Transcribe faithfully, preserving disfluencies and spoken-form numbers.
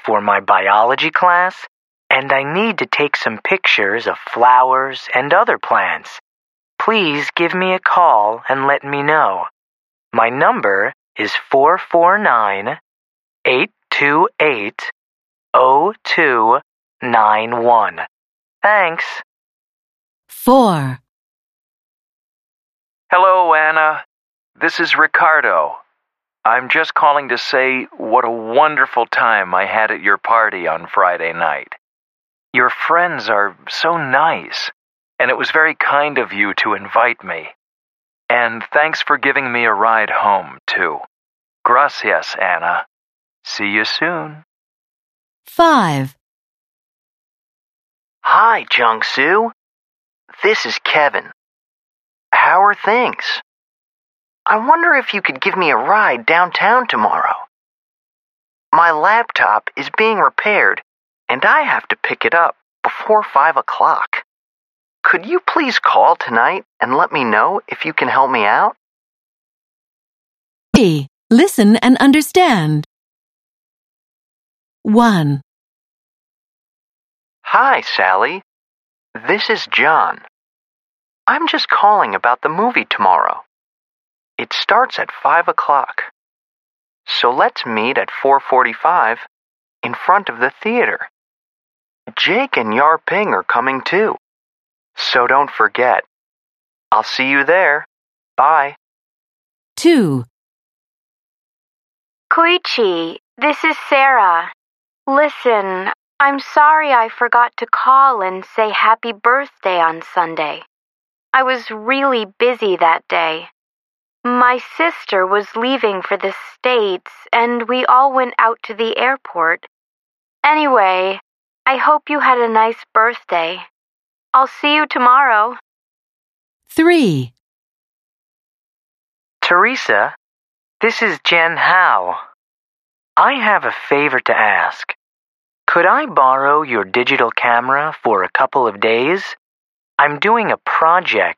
for my biology class, and I need to take some pictures of flowers and other plants. Please give me a call and let me know. My number is four four nine, eight two eight, zero two nine one. Thanks. four. Hello, Anna. This is Ricardo. I'm just calling to say what a wonderful time I had at your party on Friday night. Your friends are so nice, and it was very kind of you to invite me. And thanks for giving me a ride home, too. Gracias, Anna. See you soon. five. Hi, Jung-soo. This is Kevin. How are things? I wonder if you could give me a ride downtown tomorrow. My laptop is being repaired, and I have to pick it up before five o'clock. Could you please call tonight and let me know if you can help me out? B. Listen and understand. one. Hi, Sally. This is John. I'm just calling about the movie tomorrow. It starts at five o'clock. So let's meet at four forty-five in front of the theater. Jake and Yarping are coming too. So don't forget. I'll see you there. Bye. two. Koichi, this is Sarah. Listen, I'm sorry I forgot to call and say happy birthday on Sunday. I was really busy that day. My sister was leaving for the States, and we all went out to the airport. Anyway, I hope you had a nice birthday. I'll see you tomorrow. three. Teresa, this is Jen Hao. I have a favor to ask. Could I borrow your digital camera for a couple of days? I'm doing a project